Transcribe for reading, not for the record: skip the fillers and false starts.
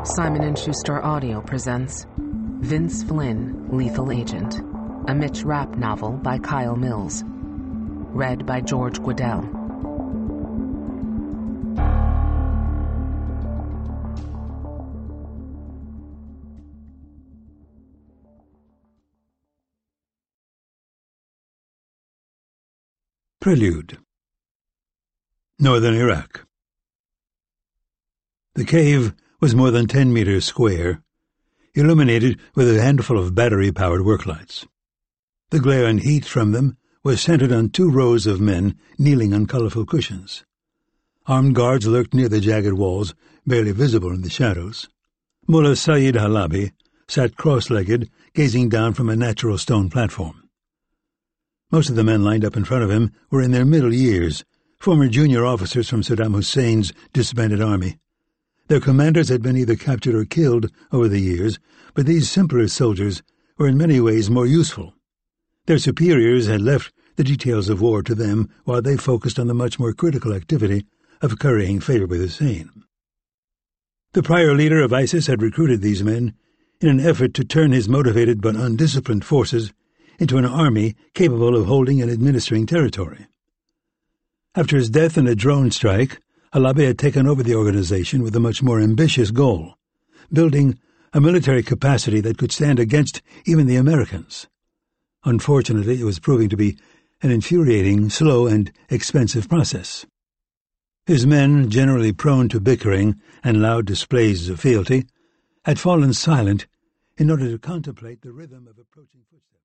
Simon & Schuster Audio presents Vince Flynn, Lethal Agent, a Mitch Rapp novel by Kyle Mills. Read by George Guidell. Prelude. Northern Iraq. The cave was more than 10 meters square, illuminated with a handful of battery-powered worklights. The glare and heat from them was centered on 2 rows of men kneeling on colorful cushions. Armed guards lurked near the jagged walls, barely visible in the shadows. Mullah Saeed Halabi sat cross-legged, gazing down from a natural stone platform. Most of the men lined up in front of him were in their middle years, former junior officers from Saddam Hussein's disbanded army. Their commanders had been either captured or killed over the years, but these simpler soldiers were in many ways more useful. Their superiors had left the details of war to them while they focused on the much more critical activity of currying favor with Hussein. The prior leader of ISIS had recruited these men in an effort to turn his motivated but undisciplined forces into an army capable of holding and administering territory. After his death in a drone strike, Halabi had taken over the organization with a much more ambitious goal, building a military capacity that could stand against even the Americans. Unfortunately, it was proving to be an infuriating, slow, and expensive process. His men, generally prone to bickering and loud displays of fealty, had fallen silent in order to contemplate the rhythm of approaching footsteps.